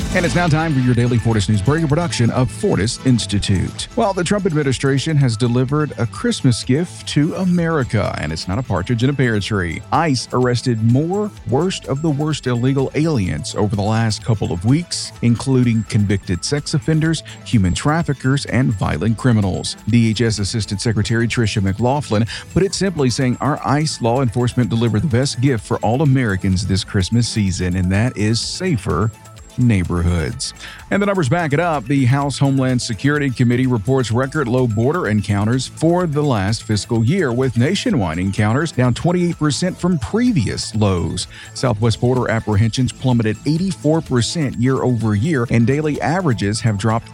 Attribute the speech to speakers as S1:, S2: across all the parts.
S1: And it's now time for your daily Fortis News Break, a production of Fortis Institute. Well, the Trump administration has delivered a Christmas gift to America, and it's not a partridge in a pear tree. ICE arrested more worst of the worst illegal aliens over the last couple of weeks, including convicted sex offenders, human traffickers, and violent criminals. DHS Assistant Secretary Tricia McLaughlin put it simply, saying our ICE law enforcement delivered the best gift for all Americans this Christmas season, and that is safer neighborhoods. And the numbers back it up. The House Homeland Security Committee reports record low border encounters for the last fiscal year, with nationwide encounters down 28% from previous lows. Southwest border apprehensions plummeted 84% year over year, and daily averages have dropped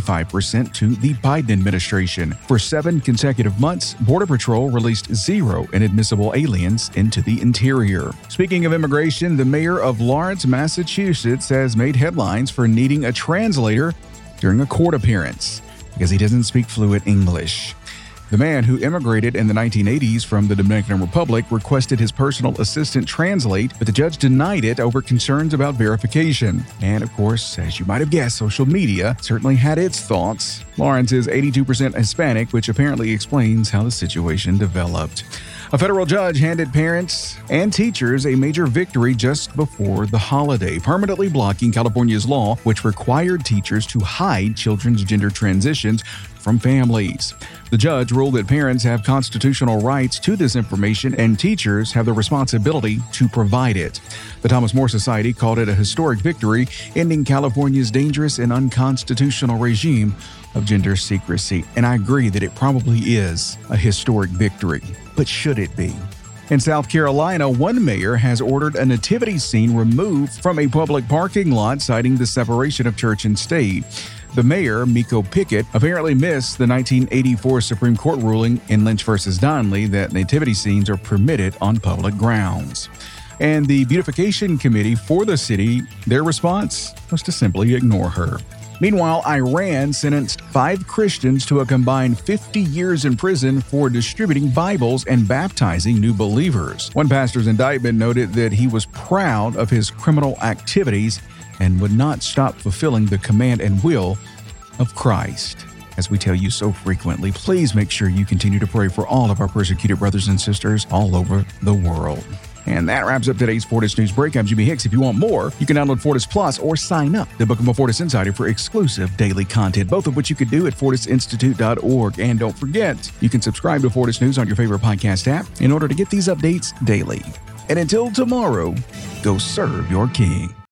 S1: 95% to the Biden administration. For 7 consecutive months, Border Patrol released 0 inadmissible aliens into the interior. Speaking of immigration, the mayor of Lawrence, Massachusetts has made headlines for needing a translator during a court appearance because he doesn't speak fluent English. The man, who immigrated in the 1980s from the Dominican Republic, requested his personal assistant translate, but the judge denied it over concerns about verification. And of course, as you might have guessed, social media certainly had its thoughts. Lawrence is 82% Hispanic, which apparently explains how the situation developed. A federal judge handed parents and teachers a major victory just before the holiday, permanently blocking California's law, which required teachers to hide children's gender transitions from families. The judge ruled that parents have constitutional rights to this information and teachers have the responsibility to provide it. The Thomas More Society called it a historic victory, ending California's dangerous and unconstitutional regime of gender secrecy. And I agree that it probably is a historic victory. But should it be? In South Carolina, one mayor has ordered a nativity scene removed from a public parking lot, citing the separation of church and state. The mayor, Miko Pickett, apparently missed the 1984 Supreme Court ruling in Lynch v. Donnelly that nativity scenes are permitted on public grounds. And the beautification committee for the city, their response was to simply ignore her. Meanwhile, Iran sentenced 5 Christians to a combined 50 years in prison for distributing Bibles and baptizing new believers. One pastor's indictment noted that he was proud of his criminal activities and would not stop fulfilling the command and will of Christ. As we tell you so frequently, please make sure you continue to pray for all of our persecuted brothers and sisters all over the world. And that wraps up today's Fortis News Break. I'm Jimmy Hicks. If you want more, you can download Fortis Plus or sign up to become a Fortis Insider for exclusive daily content, both of which you can do at fortisinstitute.org. And don't forget, you can subscribe to Fortis News on your favorite podcast app in order to get these updates daily. And until tomorrow, go serve your King.